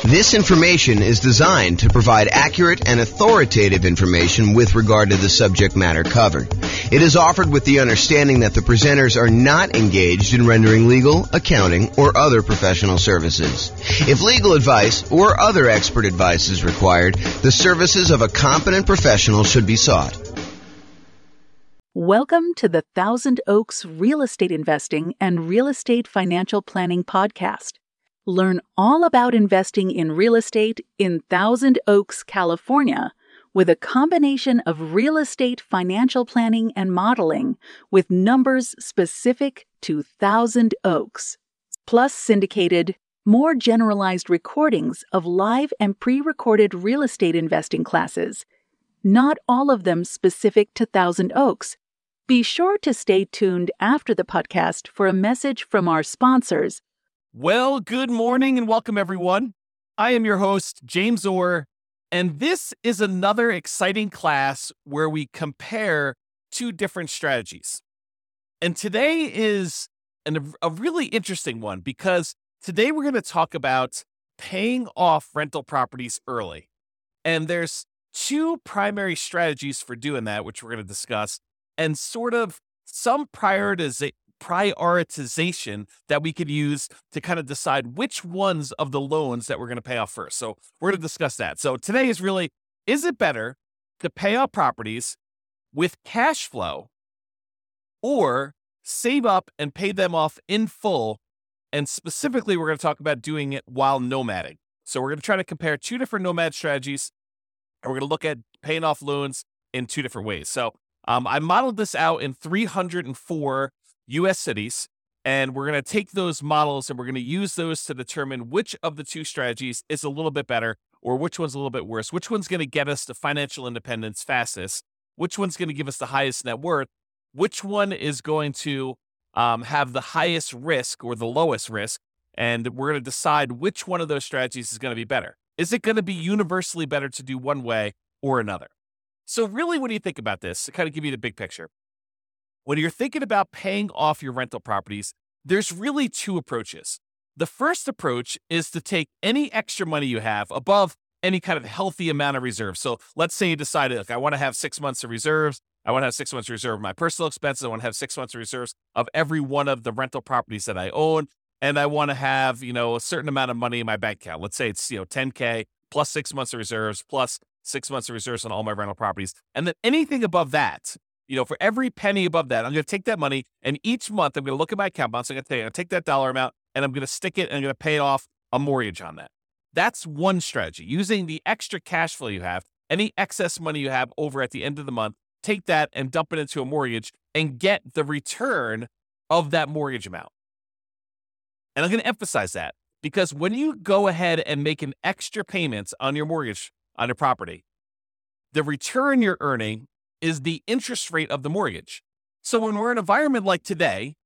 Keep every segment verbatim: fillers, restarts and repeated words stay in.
This information is designed to provide accurate and authoritative information with regard to the subject matter covered. It is offered with the understanding that the presenters are not engaged in rendering legal, accounting, or other professional services. If legal advice or other expert advice is required, the services of a competent professional should be sought. Welcome to the Thousand Oaks Real Estate Investing and Real Estate Financial Planning Podcast. Learn all about investing in real estate in Thousand Oaks, California, with a combination of real estate financial planning and modeling with numbers specific to Thousand Oaks, plus syndicated, more generalized recordings of live and pre-recorded real estate investing classes, not all of them specific to Thousand Oaks. Be sure to stay tuned after the podcast for a message from our sponsors. Well, good morning and welcome, everyone. I am your host, James Orr, and this is another exciting class where we compare two different strategies. And today is an, a really interesting one because today we're going to talk about paying off rental properties early. And there's two primary strategies for doing that, which we're going to discuss, and sort of some prioritization. prioritization that we could use to kind of decide which ones of the loans that we're going to pay off first. So we're going to discuss that. So today is really, is it better to pay off properties with cash flow or save up and pay them off in full? And specifically, we're going to talk about doing it while nomading. So we're going to try to compare two different nomad strategies, and we're going to look at paying off loans in two different ways. So um, I modeled this out in three hundred four U S cities, and we're going to take those models and we're going to use those to determine which of the two strategies is a little bit better or which one's a little bit worse, which one's going to get us to financial independence fastest, which one's going to give us the highest net worth, which one is going to um, have the highest risk or the lowest risk, and we're going to decide which one of those strategies is going to be better. Is it going to be universally better to do one way or another? So really, when you think about this, to kind of give you the big picture, when you're thinking about paying off your rental properties, there's really two approaches. The first approach is to take any extra money you have above any kind of healthy amount of reserves. So let's say you decided, look, I want to have six months of reserves. I want to have six months of reserve of my personal expenses. I want to have six months of reserves of every one of the rental properties that I own. And I want to have, you know, a certain amount of money in my bank account. Let's say it's, you know, ten K plus six months of reserves plus six months of reserves on all my rental properties. And then anything above that, you know, for every penny above that, I'm going to take that money, and each month I'm going to look at my account balance. I'm going to take, take that dollar amount, and I'm going to stick it, and I'm going to pay off a mortgage on that. That's one strategy. Using the extra cash flow you have, any excess money you have over at the end of the month, take that and dump it into a mortgage and get the return of that mortgage amount. And I'm going to emphasize that because when you go ahead and make an extra payment on your mortgage on your property, the return you're earning is the interest rate of the mortgage. So when we're in an environment like today,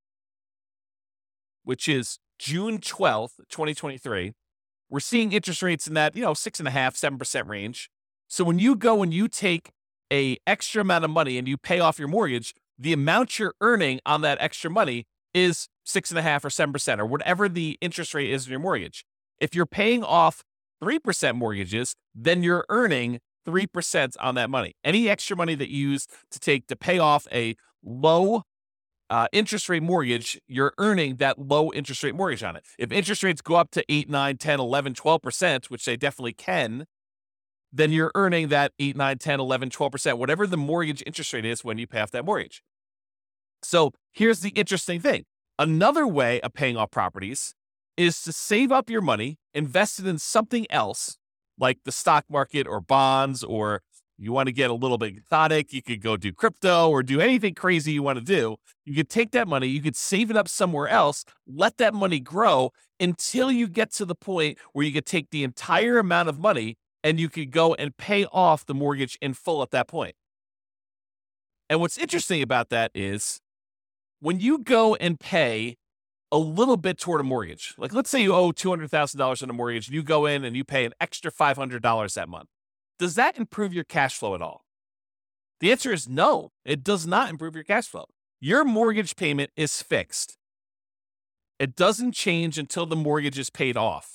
which is June twelfth, twenty twenty-three, we're seeing interest rates in that, you know, six and a half, seven percent range. So when you go and you take a extra amount of money and you pay off your mortgage, the amount you're earning on that extra money is six and a half or seven percent or whatever the interest rate is in your mortgage. If you're paying off three percent mortgages, then you're earning three percent on that money. Any extra money that you use to take to pay off a low uh, interest rate mortgage, you're earning that low interest rate mortgage on it. If interest rates go up to eight, nine, ten, eleven, twelve percent, which they definitely can, then you're earning that eight, nine, ten, eleven, twelve percent, whatever the mortgage interest rate is when you pay off that mortgage. So here's the interesting thing. Another way of paying off properties is to save up your money, invest it in something else, like the stock market or bonds, or you want to get a little bit exotic, you could go do crypto or do anything crazy you want to do. You could take that money, you could save it up somewhere else, let that money grow until you get to the point where you could take the entire amount of money and you could go and pay off the mortgage in full at that point. And what's interesting about that is when you go and pay a little bit toward a mortgage, like let's say you owe two hundred thousand dollars on a mortgage and you go in and you pay an extra five hundred dollars that month. Does that improve your cash flow at all? The answer is no, it does not improve your cash flow. Your mortgage payment is fixed. It doesn't change until the mortgage is paid off.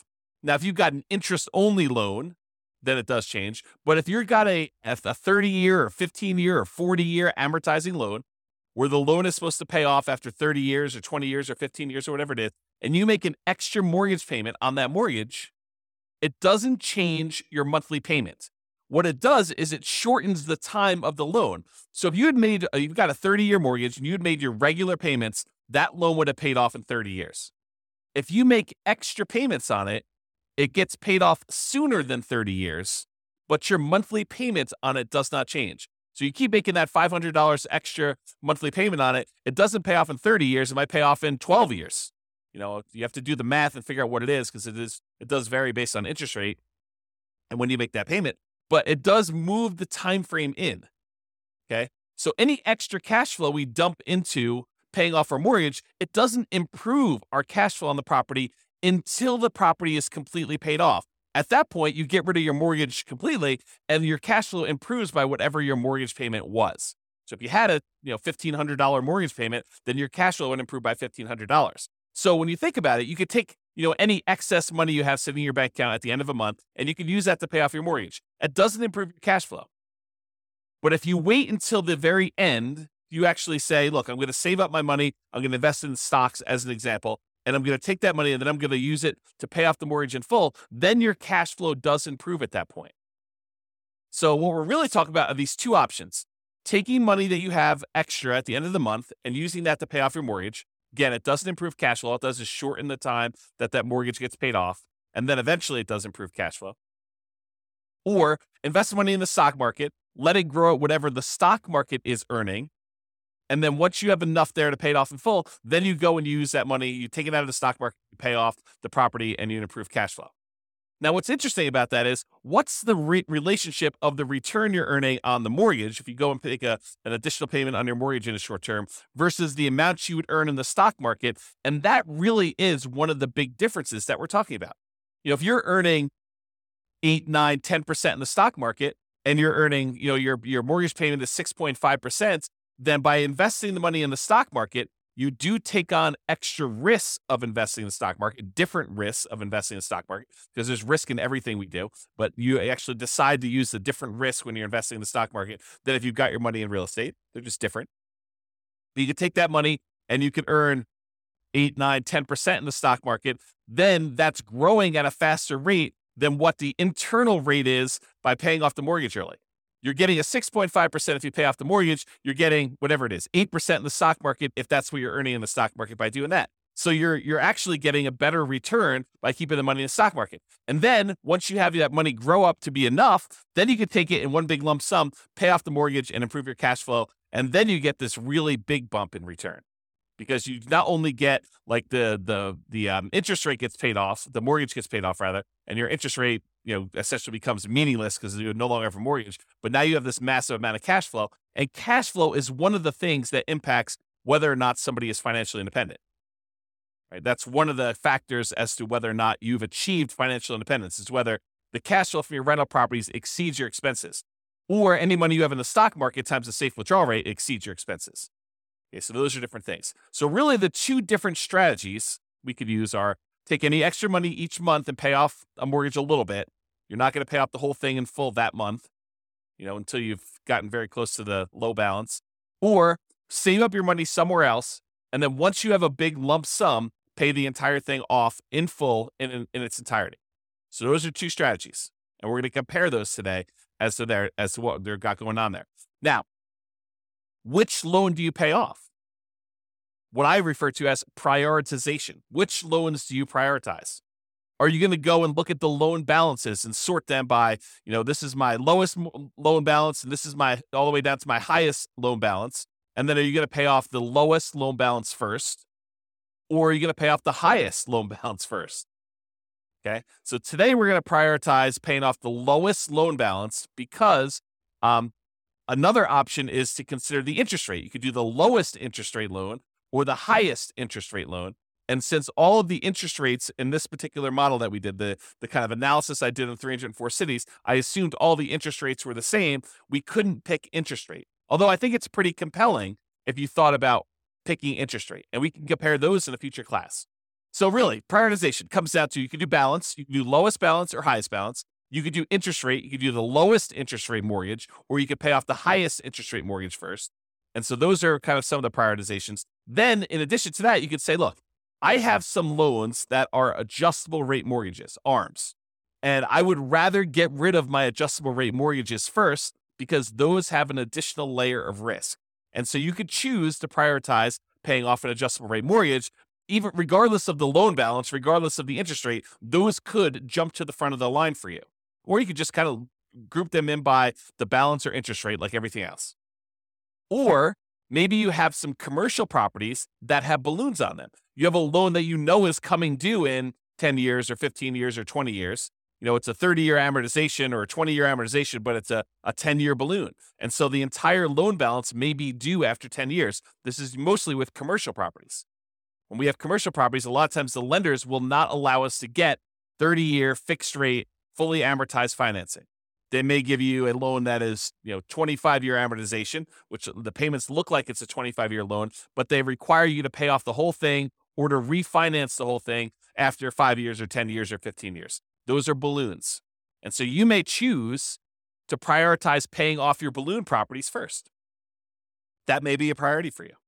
Now, if you've got an interest-only loan, then it does change. But if you've got a, a thirty-year or fifteen-year or forty-year amortizing loan, where the loan is supposed to pay off after thirty years or twenty years or fifteen years or whatever it is, and you make an extra mortgage payment on that mortgage, it doesn't change your monthly payment. What it does is it shortens the time of the loan. So if you had made, you've got a thirty-year mortgage and you had made your regular payments, that loan would have paid off in thirty years. If you make extra payments on it, it gets paid off sooner than thirty years, but your monthly payment on it does not change. So you keep making that five hundred dollars extra monthly payment on it. It doesn't pay off in thirty years. It might pay off in twelve years. You know, you have to do the math and figure out what it is because it is it does vary based on interest rate and when you make that payment. But it does move the time frame in. Okay, so any extra cash flow we dump into paying off our mortgage, it doesn't improve our cash flow on the property until the property is completely paid off. At that point, you get rid of your mortgage completely and your cash flow improves by whatever your mortgage payment was. So if you had a you know fifteen hundred dollars mortgage payment, then your cash flow would improve by fifteen hundred dollars. So when you think about it, you could take you know any excess money you have sitting in your bank account at the end of a month, and you could use that to pay off your mortgage. It doesn't improve your cash flow. But if you wait until the very end, you actually say, look, I'm going to save up my money. I'm going to invest in stocks as an example. And I'm going to take that money and then I'm going to use it to pay off the mortgage in full, then your cash flow does improve at that point. So what we're really talking about are these two options. Taking money that you have extra at the end of the month and using that to pay off your mortgage. Again, it doesn't improve cash flow. All it does is shorten the time that that mortgage gets paid off. And then eventually it does improve cash flow. Or invest money in the stock market, let it grow at whatever the stock market is earning. And then once you have enough there to pay it off in full, then you go and you use that money, you take it out of the stock market, you pay off the property, and you improve cash flow. Now, what's interesting about that is what's the re- relationship of the return you're earning on the mortgage, if you go and make a, an additional payment on your mortgage in the short term, versus the amount you would earn in the stock market. And that really is one of the big differences that we're talking about. You know, if you're earning eight, nine, ten percent in the stock market, and you're earning, you know, your, your mortgage payment is six point five percent, then by investing the money in the stock market, you do take on extra risks of investing in the stock market, different risks of investing in the stock market, because there's risk in everything we do, but you actually decide to use the different risk when you're investing in the stock market than if you've got your money in real estate. They're just different. But you can take that money and you can earn eight, nine, ten percent in the stock market. Then that's growing at a faster rate than what the internal rate is by paying off the mortgage early. You're getting a six point five percent if you pay off the mortgage. You're getting whatever it is, eight percent in the stock market if that's what you're earning in the stock market by doing that. So you're you're actually getting a better return by keeping the money in the stock market. And then once you have that money grow up to be enough, then you can take it in one big lump sum, pay off the mortgage and improve your cash flow. And then you get this really big bump in return. Because you not only get like the the the um, interest rate gets paid off, the mortgage gets paid off rather, and your interest rate, you know, essentially becomes meaningless because you no longer have a mortgage. But now you have this massive amount of cash flow, and cash flow is one of the things that impacts whether or not somebody is financially independent. Right? That's one of the factors as to whether or not you've achieved financial independence. Is whether the cash flow from your rental properties exceeds your expenses, or any money you have in the stock market times the safe withdrawal rate exceeds your expenses. Okay, so those are different things. So really the two different strategies we could use are take any extra money each month and pay off a mortgage a little bit. You're not going to pay off the whole thing in full that month, you know, until you've gotten very close to the low balance. Or save up your money somewhere else, and then once you have a big lump sum, pay the entire thing off in full in, in, in its entirety. So those are two strategies, and we're going to compare those today as to their as to what they've got going on there. Now, which loan do you pay off? What I refer to as prioritization. Which loans do you prioritize? Are you going to go and look at the loan balances and sort them by, you know, this is my lowest loan balance and this is my all the way down to my highest loan balance? And then are you going to pay off the lowest loan balance first? Or are you going to pay off the highest loan balance first? Okay. So today we're going to prioritize paying off the lowest loan balance because, um, another option is to consider the interest rate. You could do the lowest interest rate loan or the highest interest rate loan. And since all of the interest rates in this particular model that we did, the, the kind of analysis I did in three hundred four cities, I assumed all the interest rates were the same. We couldn't pick interest rate. Although I think it's pretty compelling if you thought about picking interest rate. And we can compare those in a future class. So really, prioritization comes down to you can do balance, you can do lowest balance or highest balance. You could do interest rate, you could do the lowest interest rate mortgage, or you could pay off the highest interest rate mortgage first. And so those are kind of some of the prioritizations. Then in addition to that, you could say, look, I have some loans that are adjustable rate mortgages, A R Ms. And I would rather get rid of my adjustable rate mortgages first because those have an additional layer of risk. And so you could choose to prioritize paying off an adjustable rate mortgage, even regardless of the loan balance, regardless of the interest rate, those could jump to the front of the line for you. Or you could just kind of group them in by the balance or interest rate like everything else. Or maybe you have some commercial properties that have balloons on them. You have a loan that you know is coming due in ten years or fifteen years or twenty years. You know, it's a thirty-year amortization or a twenty-year amortization, but it's a, a ten-year balloon. And so the entire loan balance may be due after ten years. This is mostly with commercial properties. When we have commercial properties, a lot of times the lenders will not allow us to get thirty-year fixed rate, fully amortized financing. They may give you a loan that is, you know, twenty-five-year amortization, which the payments look like it's a twenty-five-year loan, but they require you to pay off the whole thing or to refinance the whole thing after five years or ten years or fifteen years. Those are balloons. And so you may choose to prioritize paying off your balloon properties first. That may be a priority for you.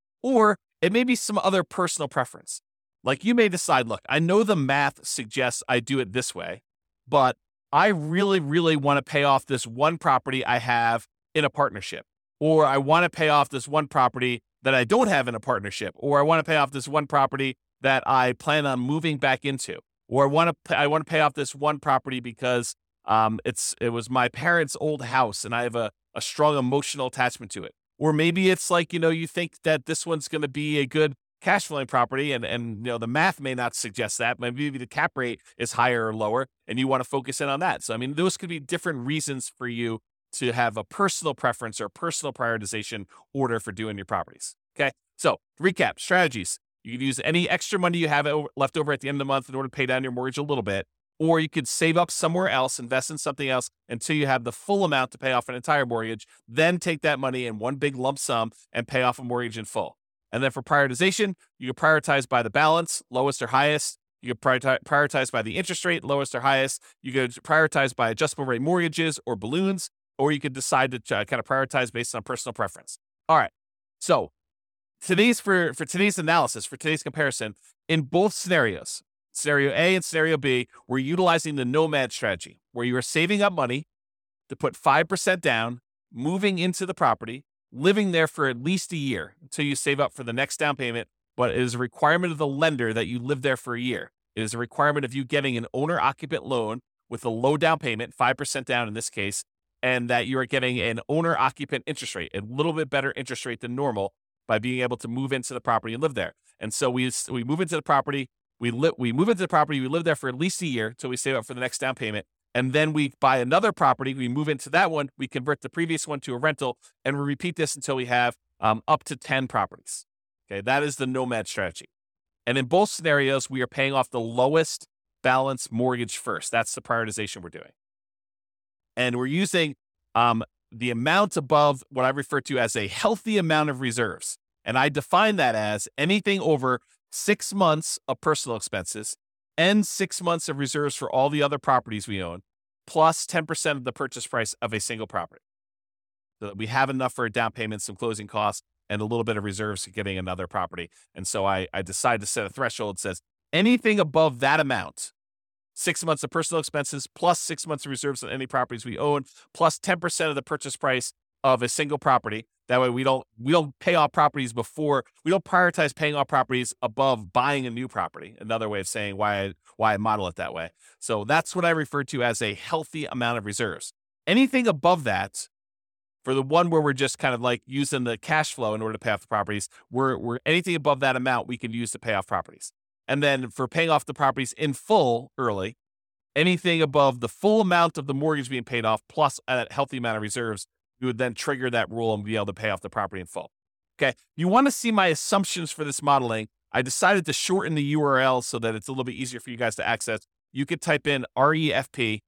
Or it may be some other personal preference. Like you may decide, look, I know the math suggests I do it this way, but I really, really want to pay off this one property I have in a partnership. Or I want to pay off this one property that I don't have in a partnership. Or I want to pay off this one property that I plan on moving back into. Or I want to I want to pay off this one property because um, it's it was my parents' old house and I have a, a strong emotional attachment to it. Or maybe it's like, you know, you think that this one's going to be a good cash flowing property and, and, you know, the math may not suggest that. Maybe the cap rate is higher or lower and you want to focus in on that. So, I mean, those could be different reasons for you to have a personal preference or personal prioritization order for doing your properties. Okay. So recap strategies. You could use any extra money you have left over at the end of the month in order to pay down your mortgage a little bit, or you could save up somewhere else, invest in something else until you have the full amount to pay off an entire mortgage, then take that money in one big lump sum and pay off a mortgage in full. And then for prioritization, you could prioritize by the balance, lowest or highest. You could prioritize by the interest rate, lowest or highest. You could prioritize by adjustable rate mortgages or balloons, or you could decide to kind of prioritize based on personal preference. All right. So today's for, for today's analysis, for today's comparison, in both scenarios, scenario A and scenario B, we're utilizing the nomad strategy, where you are saving up money to put five percent down, moving into the property, living there for at least a year until you save up for the next down payment. But it is a requirement of the lender that you live there for a year. It is a requirement of you getting an owner-occupant loan with a low down payment, five percent down in this case, and that you are getting an owner-occupant interest rate, a little bit better interest rate than normal by being able to move into the property and live there. And so we we move into the property, we li- we move into the property, we live there for at least a year until we save up for the next down payment. And then we buy another property, we move into that one, we convert the previous one to a rental, and we repeat this until we have um, up to ten properties. Okay, that is the nomad strategy. And in both scenarios, we are paying off the lowest balance mortgage first. That's the prioritization we're doing. And we're using um, the amount above what I refer to as a healthy amount of reserves. And I define that as anything over six months of personal expenses and six months of reserves for all the other properties we own, plus ten percent of the purchase price of a single property. So that we have enough for a down payment, some closing costs, and a little bit of reserves for getting another property. And so I, I decided to set a threshold that says anything above that amount, six months of personal expenses, plus six months of reserves on any properties we own, plus ten percent of the purchase price of a single property. That way we don't we don't pay off properties before, we don't prioritize paying off properties above buying a new property. Another way of saying why I, why I model it that way. So that's what I refer to as a healthy amount of reserves. Anything above that, for the one where we're just kind of like using the cash flow in order to pay off the properties, we're, we're anything above that amount we can use to pay off properties. And then for paying off the properties in full early, anything above the full amount of the mortgage being paid off plus a healthy amount of reserves, you would then trigger that rule and be able to pay off the property in full. Okay. You want to see my assumptions for this modeling. I decided to shorten the U R L so that it's a little bit easier for you guys to access. You could type in refp.info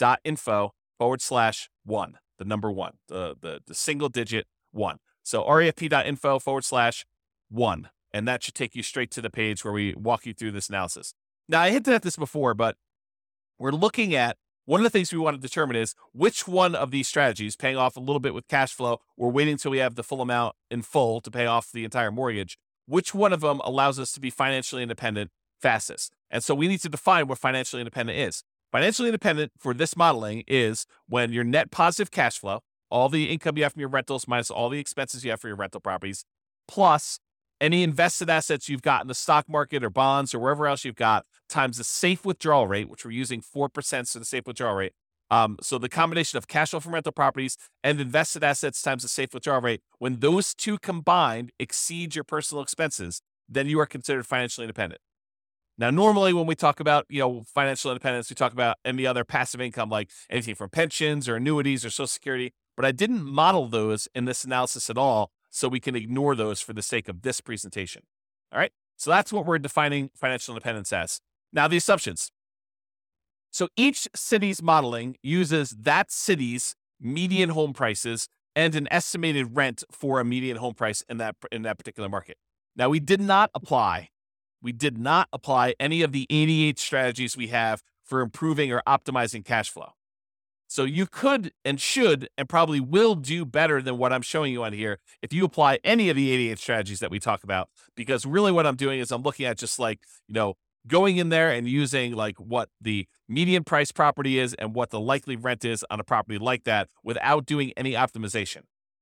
forward slash one, the number one, the, the, the single digit one. So refp.info forward slash one. And that should take you straight to the page where we walk you through this analysis. Now, I hinted at this before, but we're looking at one of the things we want to determine is which one of these strategies, paying off a little bit with cash flow or waiting until we have the full amount in full to pay off the entire mortgage, which one of them allows us to be financially independent fastest. And so we need to define what financially independent is. Financially independent for this modeling is when your net positive cash flow, all the income you have from your rentals minus all the expenses you have for your rental properties, plus any invested assets you've got in the stock market or bonds or wherever else you've got, times the safe withdrawal rate, which we're using four percent for the safe withdrawal rate. Um, so the combination of cash flow from rental properties and invested assets times the safe withdrawal rate, when those two combined exceed your personal expenses, then you are considered financially independent. Now, normally when we talk about, you know, financial independence, we talk about any other passive income, like anything from pensions or annuities or Social Security, but I didn't model those in this analysis at all, so we can ignore those for the sake of this presentation. All right, so that's what we're defining financial independence as. Now, the assumptions. So each city's modeling uses that city's median home prices and an estimated rent for a median home price in that in that particular market. Now, we did not apply, we did not apply any of the eighty-eight strategies we have for improving or optimizing cash flow. So you could and should and probably will do better than what I'm showing you on here if you apply any of the eighty-eight strategies that we talk about, because really what I'm doing is I'm looking at just like, you know, going in there and using like what the median price property is and what the likely rent is on a property like that without doing any optimization.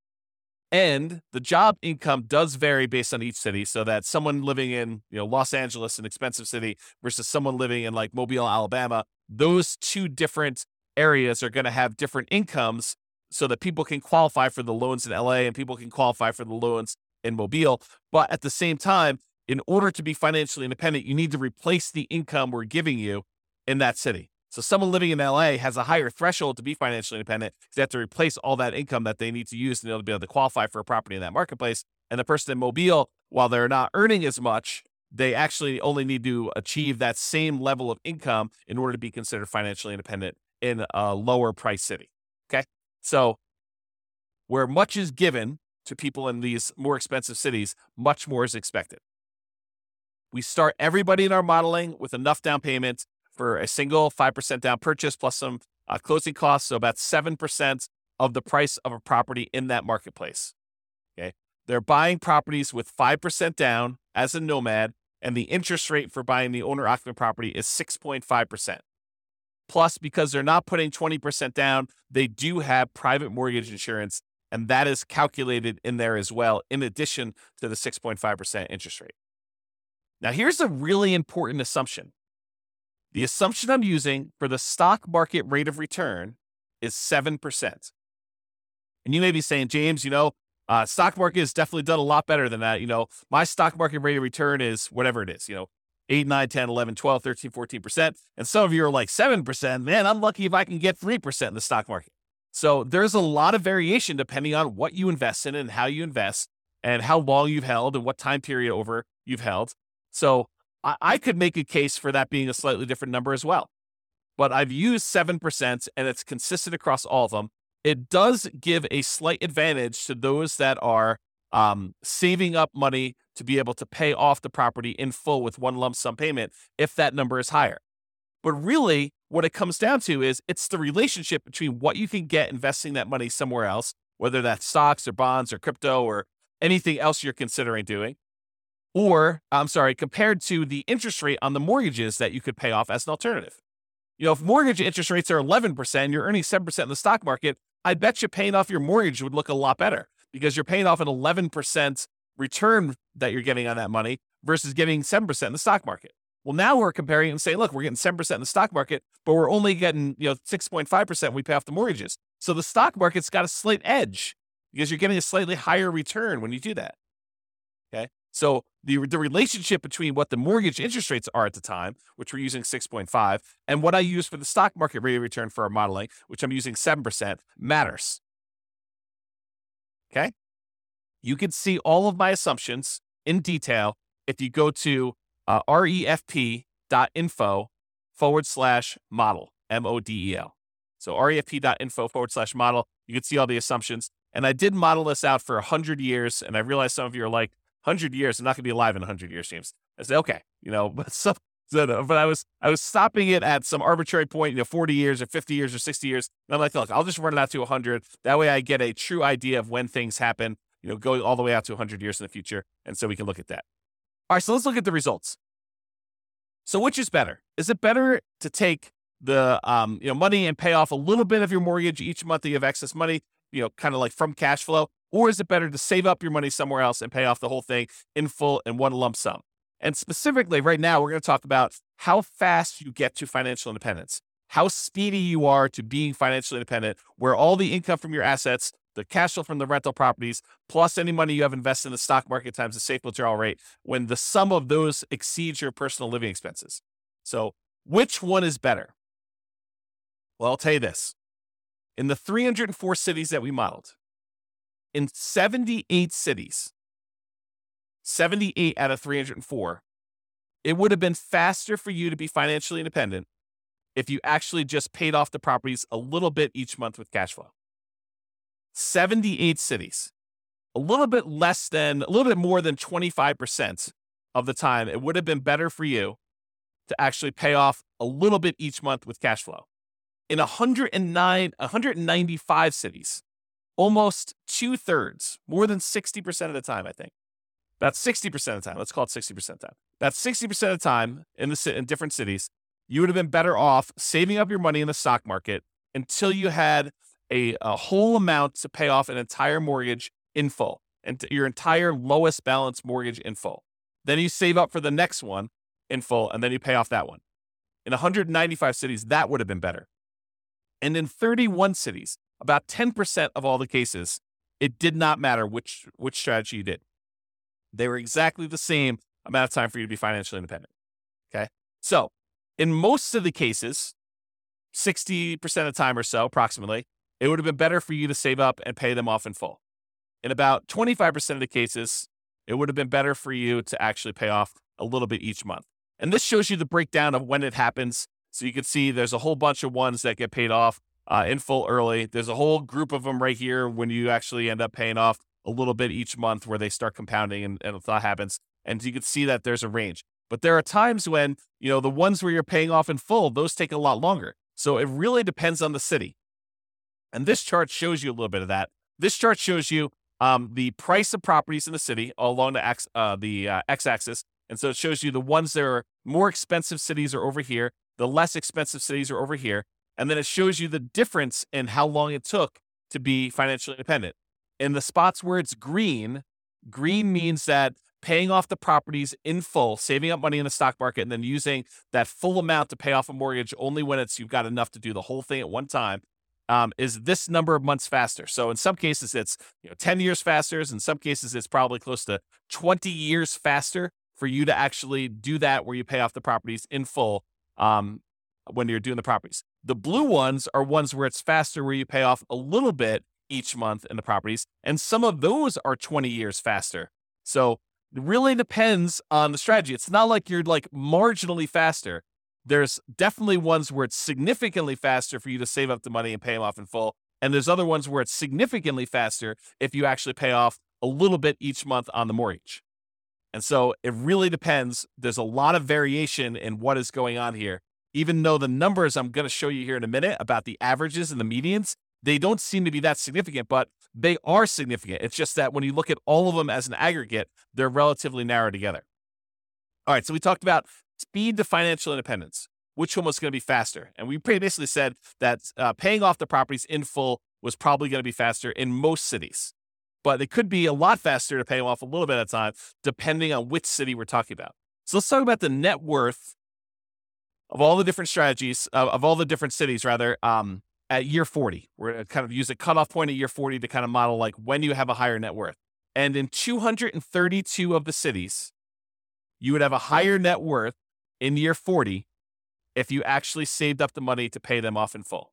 And the job income does vary based on each city, so that someone living in, you know, Los Angeles, an expensive city, versus someone living in like Mobile, Alabama, those two different areas are going to have different incomes so that people can qualify for the loans in L A and people can qualify for the loans in Mobile. But at the same time, in order to be financially independent, you need to replace the income we're giving you in that city. So someone living in L A has a higher threshold to be financially independent because they have to replace all that income that they need to use in order to be able to qualify for a property in that marketplace. And the person in Mobile, while they're not earning as much, they actually only need to achieve that same level of income in order to be considered financially independent in a lower price city. Okay. So where much is given to people in these more expensive cities, much more is expected. We start everybody in our modeling with enough down payment for a single five percent down purchase plus some uh, closing costs. So about seven percent of the price of a property in that marketplace. Okay. They're buying properties with five percent down as a nomad, and the interest rate for buying the owner occupant property is six point five percent. Plus, because they're not putting twenty percent down, they do have private mortgage insurance, and that is calculated in there as well, in addition to the six point five percent interest rate. Now, here's a really important assumption. The assumption I'm using for the stock market rate of return is seven percent. And you may be saying, James, you know, uh, stock market has definitely done a lot better than that. You know, my stock market rate of return is whatever it is, you know, eight, nine, ten, eleven, twelve, thirteen, fourteen percent. And some of you are like seven percent. Man, I'm lucky if I can get three percent in the stock market. So there's a lot of variation depending on what you invest in and how you invest and how long you've held and what time period over you've held. So I, I could make a case for that being a slightly different number as well. But I've used seven percent and it's consistent across all of them. It does give a slight advantage to those that are um, saving up money to be able to pay off the property in full with one lump sum payment if that number is higher. But really, what it comes down to is it's the relationship between what you can get investing that money somewhere else, whether that's stocks or bonds or crypto or anything else you're considering doing, or, I'm sorry, compared to the interest rate on the mortgages that you could pay off as an alternative. You know, if mortgage interest rates are eleven percent, you're earning seven percent in the stock market, I bet you paying off your mortgage would look a lot better because you're paying off an eleven percent return that you're getting on that money versus getting seven percent in the stock market. Well, now we're comparing and saying, look, we're getting seven percent in the stock market, but we're only getting, you know, six point five percent when we pay off the mortgages. So the stock market's got a slight edge because you're getting a slightly higher return when you do that. Okay. So the, the relationship between what the mortgage interest rates are at the time, which we're using six point five, and what I use for the stock market rate of return for our modeling, which I'm using seven percent, matters. Okay. You can see all of my assumptions in detail if you go to uh, refp.info forward slash model, M O D E L. So refp.info forward slash model. You can see all the assumptions. And I did model this out for one hundred years. And I realize some of you are like, hundred years, I'm not going to be alive in one hundred years, James. I said, okay, you know, but so, so, but I was I was stopping it at some arbitrary point, you know, forty years or fifty years or sixty years. And I'm like, look, I'll just run it out to one hundred. That way I get a true idea of when things happen, you know, going all the way out to one hundred years in the future. And so we can look at that. All right, so let's look at the results. So which is better? Is it better to take the um, you know, money and pay off a little bit of your mortgage each month that you have excess money, you know, kind of like from cash flow? Or is it better to save up your money somewhere else and pay off the whole thing in full in one lump sum? And specifically right now, we're going to talk about how fast you get to financial independence, how speedy you are to being financially independent, where all the income from your assets, the cash flow from the rental properties, plus any money you have invested in the stock market times the safe withdrawal rate, when the sum of those exceeds your personal living expenses. So which one is better? Well, I'll tell you this. In the three hundred four cities that we modeled, in seventy-eight cities, seventy-eight out of three hundred four, it would have been faster for you to be financially independent if you actually just paid off the properties a little bit each month with cash flow. seventy-eight cities, a little bit less than, a little bit more than twenty-five percent of the time, it would have been better for you to actually pay off a little bit each month with cash flow. In one hundred nine, one hundred ninety-five cities, almost two thirds, more than sixty percent of the time, I think, about sixty percent of the time, let's call it sixty percent of the time, about sixty percent of the time in the in different cities, you would have been better off saving up your money in the stock market until you had a, a whole amount to pay off an entire mortgage in full, and your entire lowest balance mortgage in full. Then you save up for the next one in full, and then you pay off that one. In one hundred ninety-five cities, that would have been better. And in thirty-one cities, about ten percent of all the cases, it did not matter which which strategy you did. They were exactly the same amount of time for you to be financially independent. Okay? So in most of the cases, sixty percent of the time or so, approximately, it would have been better for you to save up and pay them off in full. In about twenty-five percent of the cases, it would have been better for you to actually pay off a little bit each month. And this shows you the breakdown of when it happens. So you can see there's a whole bunch of ones that get paid off uh, in full early. There's a whole group of them right here when you actually end up paying off a little bit each month where they start compounding and, and that happens. And you can see that there's a range. But there are times when, you know, the ones where you're paying off in full, those take a lot longer. So it really depends on the city. And this chart shows you a little bit of that. This chart shows you um, the price of properties in the city all along the, x, uh, the uh, x-axis. And so it shows you the ones that are more expensive cities are over here. The less expensive cities are over here. And then it shows you the difference in how long it took to be financially independent. In the spots where it's green, green means that paying off the properties in full, saving up money in the stock market, and then using that full amount to pay off a mortgage only when it's you've got enough to do the whole thing at one time, um, is this number of months faster. So in some cases, it's you know ten years faster. In some cases, it's probably close to twenty years faster for you to actually do that where you pay off the properties in full um, when you're doing the properties. The blue ones are ones where it's faster, where you pay off a little bit each month in the properties. And some of those are twenty years faster. So it really depends on the strategy. It's not like you're like marginally faster. There's definitely ones where it's significantly faster for you to save up the money and pay them off in full. And there's other ones where it's significantly faster if you actually pay off a little bit each month on the mortgage. And so it really depends. There's a lot of variation in what is going on here. Even though the numbers I'm going to show you here in a minute about the averages and the medians, they don't seem to be that significant, but they are significant. It's just that when you look at all of them as an aggregate, they're relatively narrow together. All right, so we talked about speed to financial independence. Which one was going to be faster? And we basically said that uh, paying off the properties in full was probably going to be faster in most cities. But it could be a lot faster to pay them off a little bit at a time, depending on which city we're talking about. So let's talk about the net worth of all the different strategies, uh, of all the different cities, rather, um, at year forty. We're going to kind of use a cutoff point at year forty to kind of model like when you have a higher net worth. And in two hundred thirty-two of the cities, you would have a higher net worth in year forty if you actually saved up the money to pay them off in full.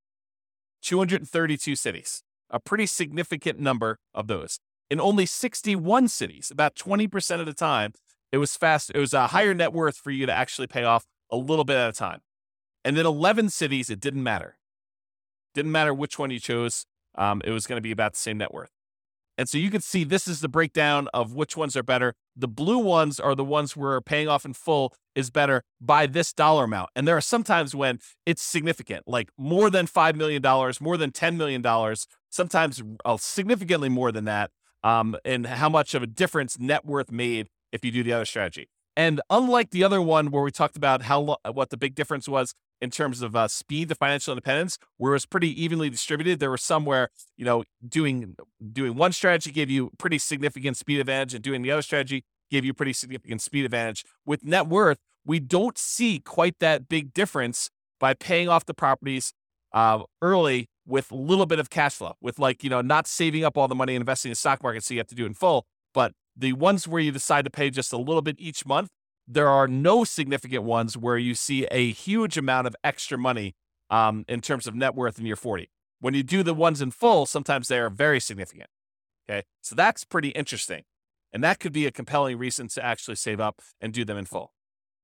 two hundred thirty-two cities, a pretty significant number of those. In only sixty-one cities, about twenty percent of the time, it was fast. It was a higher net worth for you to actually pay off a little bit at a time. And in eleven cities, it didn't matter. Didn't matter which one you chose. Um, it was going to be about the same net worth. And so you can see this is the breakdown of which ones are better. The blue ones are the ones where paying off in full is better by this dollar amount. And there are some times when it's significant, like more than five million dollars, more than ten million dollars, sometimes uh, significantly more than that, um, and how much of a difference net worth made if you do the other strategy. And unlike the other one where we talked about how lo- what the big difference was in terms of uh, speed to financial independence, where it was pretty evenly distributed, there were some where, you know, doing doing one strategy gave you pretty significant speed advantage and doing the other strategy gave you pretty significant speed advantage. With net worth, we don't see quite that big difference by paying off the properties uh, early with a little bit of cash flow, with like, you know, not saving up all the money and investing in the stock market so you have to do it in full. But the ones where you decide to pay just a little bit each month, there are no significant ones where you see a huge amount of extra money um, in terms of net worth in year forty. When you do the ones in full, sometimes they are very significant. Okay, so that's pretty interesting. And that could be a compelling reason to actually save up and do them in full.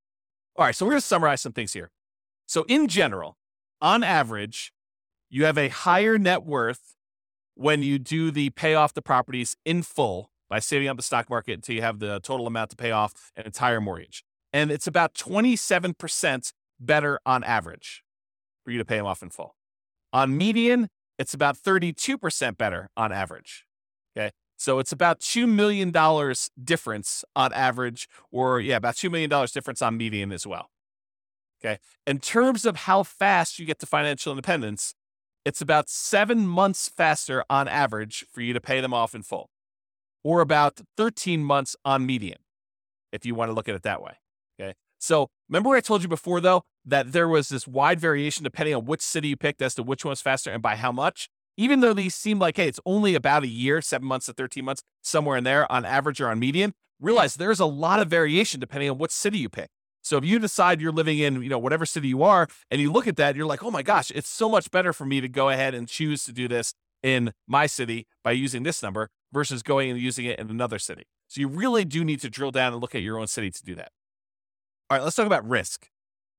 All right, so we're going to summarize some things here. So in general, on average, you have a higher net worth when you do the pay off the properties in full by saving up the stock market until you have the total amount to pay off an entire mortgage. And it's about twenty-seven percent better on average for you to pay them off in full. On median, it's about thirty-two percent better on average. Okay. So it's about two million dollars difference on average, or yeah, about two million dollars difference on median as well. Okay. In terms of how fast you get to financial independence, it's about seven months faster on average for you to pay them off in full, or about thirteen months on median, if you want to look at it that way. Okay. So remember what I told you before, though, that there was this wide variation depending on which city you picked as to which one's faster and by how much? Even though these seem like, hey, it's only about a year, seven months to thirteen months, somewhere in there on average or on median, realize there's a lot of variation depending on what city you pick. So if you decide you're living in, you know, whatever city you are, and you look at that, you're like, oh my gosh, it's so much better for me to go ahead and choose to do this in my city by using this number versus going and using it in another city. So you really do need to drill down and look at your own city to do that. All right, let's talk about risk.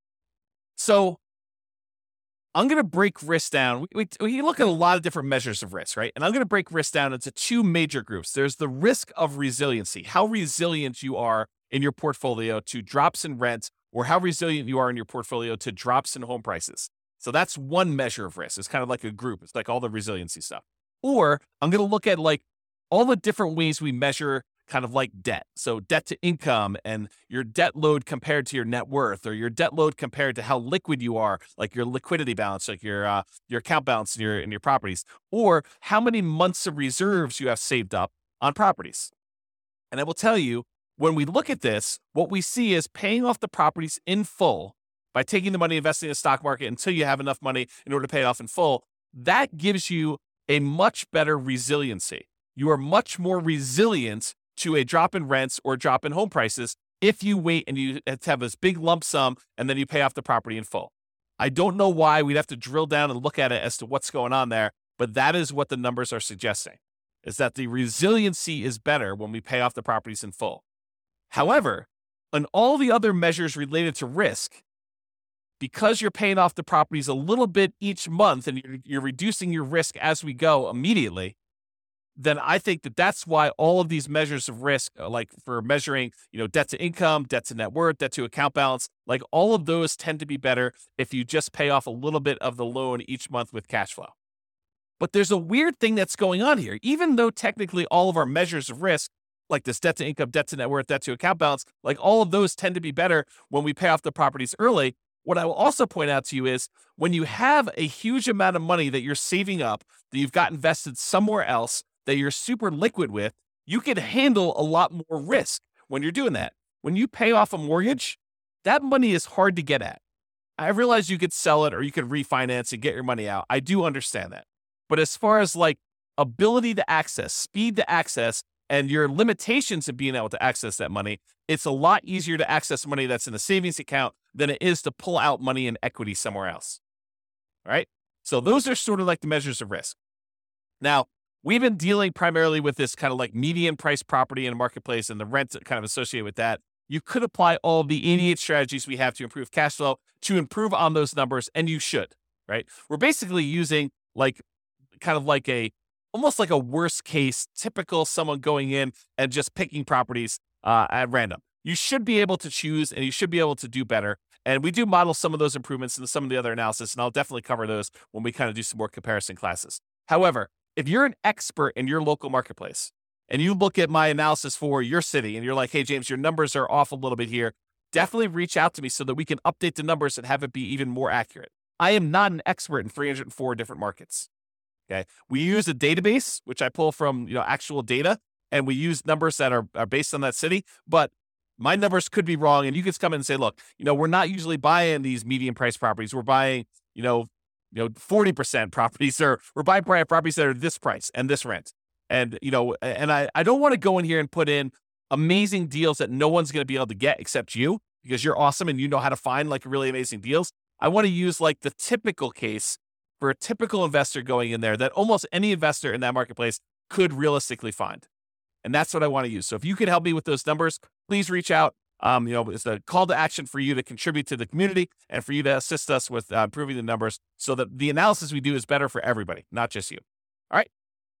So I'm going to break risk down. We, we, we look at a lot of different measures of risk, right? And I'm going to break risk down into two major groups. There's the risk of resiliency, how resilient you are in your portfolio to drops in rent, or how resilient you are in your portfolio to drops in home prices. So that's one measure of risk. It's kind of like a group. It's like all the resiliency stuff. Or I'm going to look at like all the different ways we measure kind of like debt. So debt to income and your debt load compared to your net worth, or your debt load compared to how liquid you are, like your liquidity balance, like your uh, your account balance in your in your properties, or how many months of reserves you have saved up on properties. And I will tell you, when we look at this, what we see is paying off the properties in full by taking the money, investing in the stock market until you have enough money in order to pay it off in full. That gives you a much better resiliency. You are much more resilient to a drop in rents or drop in home prices if you wait and you have this big lump sum and then you pay off the property in full. I don't know why. We'd have to drill down and look at it as to what's going on there, but that is what the numbers are suggesting, is that the resiliency is better when we pay off the properties in full. However, on all the other measures related to risk, because you're paying off the properties a little bit each month and you're, you're reducing your risk as we go immediately, then I think that that's why all of these measures of risk, like for measuring, you know, debt to income, debt to net worth, debt to account balance, like all of those tend to be better if you just pay off a little bit of the loan each month with cash flow. But there's a weird thing that's going on here. Even though technically all of our measures of risk, like this debt to income, debt to net worth, debt to account balance, like all of those tend to be better when we pay off the properties early. What I will also point out to you is when you have a huge amount of money that you're saving up, that you've got invested somewhere else, that you're super liquid with, you can handle a lot more risk when you're doing that. When you pay off a mortgage, that money is hard to get at. I realize you could sell it or you could refinance and get your money out. I do understand that. But as far as like ability to access, speed to access, and your limitations of being able to access that money, it's a lot easier to access money that's in a savings account than it is to pull out money in equity somewhere else. All right? So those are sort of like the measures of risk. Now, we've been dealing primarily with this kind of like median price property in a marketplace and the rent kind of associated with that. You could apply all the eighty-eight strategies we have to improve cash flow to improve on those numbers, and you should, right? We're basically using like kind of like a almost like a worst case, typical someone going in and just picking properties uh, at random. You should be able to choose and you should be able to do better. And we do model some of those improvements in some of the other analysis, and I'll definitely cover those when we kind of do some more comparison classes. However, if you're an expert in your local marketplace and you look at my analysis for your city and you're like, hey, James, your numbers are off a little bit here, definitely reach out to me so that we can update the numbers and have it be even more accurate. I am not an expert in three hundred four different markets. Okay. We use a database, which I pull from, you know, actual data, and we use numbers that are, are based on that city, but my numbers could be wrong. And you can come in and say, look, you know, we're not usually buying these medium price properties. We're buying, you know, you know, forty percent properties, or we're buying properties that are this price and this rent. And, you know, and I, I don't want to go in here and put in amazing deals that no one's going to be able to get except you, because you're awesome and you know how to find like really amazing deals. I want to use like the typical case for a typical investor going in there that almost any investor in that marketplace could realistically find. And that's what I want to use. So if you could help me with those numbers, please reach out. Um, you know, it's a call to action for you to contribute to the community and for you to assist us with uh, improving the numbers so that the analysis we do is better for everybody, not just you. All right.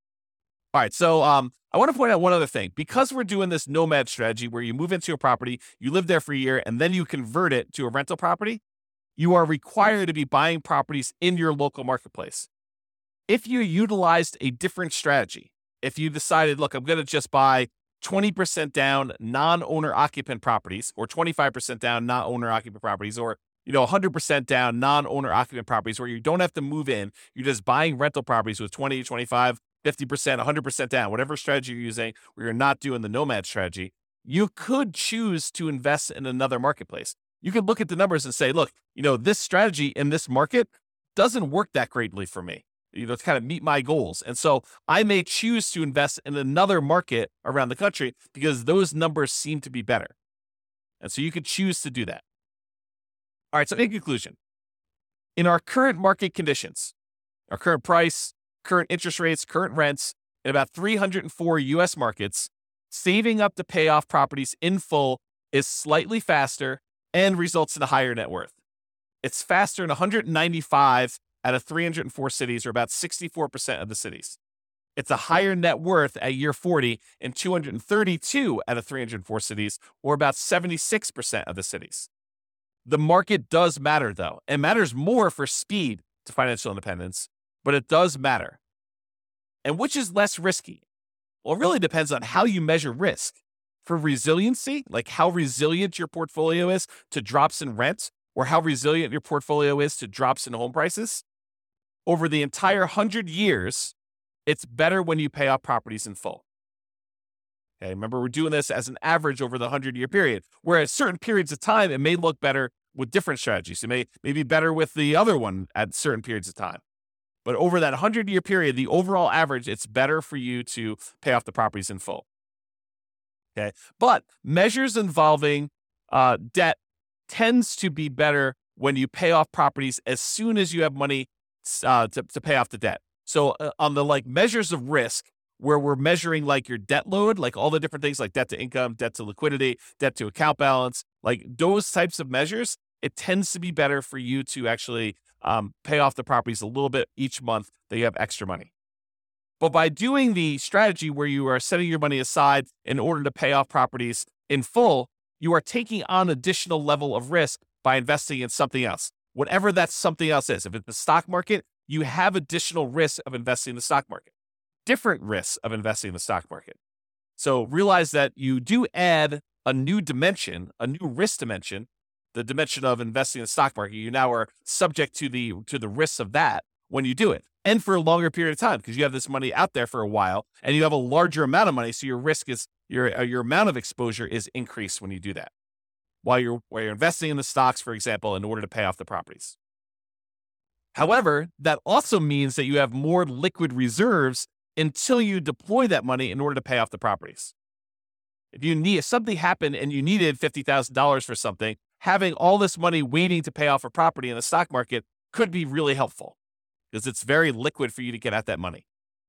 All right. So um, I want to point out one other thing. Because we're doing this nomad strategy where you move into a property, you live there for a year, and then you convert it to a rental property, you are required to be buying properties in your local marketplace. If you utilized a different strategy, if you decided, look, I'm going to just buy twenty percent down non-owner occupant properties, or twenty-five percent down non-owner occupant properties, or, you know, one hundred percent down non-owner occupant properties where you don't have to move in, you're just buying rental properties with twenty, twenty-five, fifty percent, one hundred percent down, whatever strategy you're using, where you're not doing the nomad strategy, you could choose to invest in another marketplace. You could look at the numbers and say, look, you know, this strategy in this market doesn't work that greatly for me, you know, to kind of meet my goals. And so I may choose to invest in another market around the country because those numbers seem to be better. And so you could choose to do that. All right. So in conclusion, in our current market conditions, our current price, current interest rates, current rents, in about three hundred four U S markets, saving up to pay off properties in full is slightly faster and results in a higher net worth. It's faster in one hundred ninety-five out of three hundred four cities, or about sixty-four percent of the cities. It's a higher net worth at year forty in two hundred thirty-two out of three hundred four cities, or about seventy-six percent of the cities. The market does matter, though. It matters more for speed to financial independence, but it does matter. And which is less risky? Well, it really depends on how you measure risk. For resiliency, like how resilient your portfolio is to drops in rent, or how resilient your portfolio is to drops in home prices, over the entire one hundred years, it's better when you pay off properties in full. Okay, remember, we're doing this as an average over the one hundred-year period, where at certain periods of time, it may look better with different strategies. It may, may be better with the other one at certain periods of time. But over that one hundred-year period, the overall average, it's better for you to pay off the properties in full. Okay, but measures involving uh, debt tends to be better when you pay off properties as soon as you have money uh, to, to pay off the debt. So uh, on the like measures of risk, where we're measuring like your debt load, like all the different things like debt to income, debt to liquidity, debt to account balance, like those types of measures, it tends to be better for you to actually um, pay off the properties a little bit each month that you have extra money. But by doing the strategy where you are setting your money aside in order to pay off properties in full, you are taking on additional level of risk by investing in something else, whatever that something else is. If it's the stock market, you have additional risk of investing in the stock market, different risks of investing in the stock market. So realize that you do add a new dimension, a new risk dimension, the dimension of investing in the stock market. You now are subject to the to the risks of that when you do it, and for a longer period of time, because you have this money out there for a while and you have a larger amount of money. So your risk is, your, uh, your amount of exposure is increased when you do that, while you're, while you're investing in the stocks, for example, in order to pay off the properties. However, that also means that you have more liquid reserves until you deploy that money in order to pay off the properties. If you need, if something happened and you needed fifty thousand dollars for something, having all this money waiting to pay off a property in the stock market could be really helpful, because it's very liquid for you to get at that money.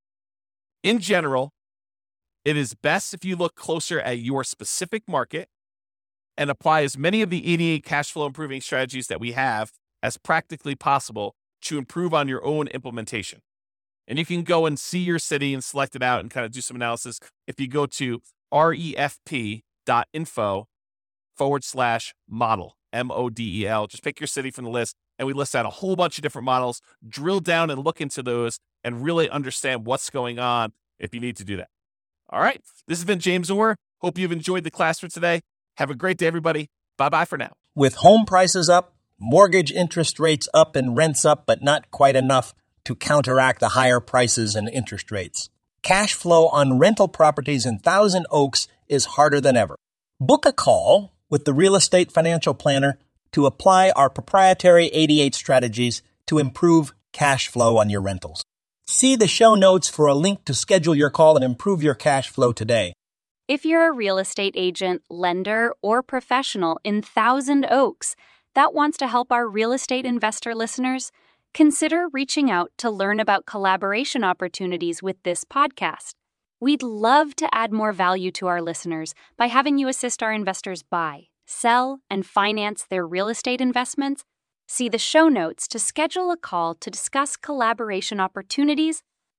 In general, it is best if you look closer at your specific market and apply as many of the eighty-eight cash flow improving strategies that we have as practically possible to improve on your own implementation. And you can go and see your city and select it out and kind of do some analysis. If you go to refp.info forward slash model, M O D E L, just pick your city from the list. And we list out a whole bunch of different models, drill down and look into those and really understand what's going on if you need to do that. All right. This has been James Orr. Hope you've enjoyed the class for today. Have a great day, everybody. Bye-bye for now. With home prices up, mortgage interest rates up, and rents up, but not quite enough to counteract the higher prices and interest rates, cash flow on rental properties in Thousand Oaks is harder than ever. Book a call with the Real Estate Financial Planner to apply our proprietary eighty-eight strategies to improve cash flow on your rentals. See the show notes for a link to schedule your call and improve your cash flow today. If you're a real estate agent, lender, or professional in Thousand Oaks that wants to help our real estate investor listeners, consider reaching out to learn about collaboration opportunities with this podcast. We'd love to add more value to our listeners by having you assist our investors buy, sell, and finance their real estate investments. See the show notes to schedule a call to discuss collaboration opportunities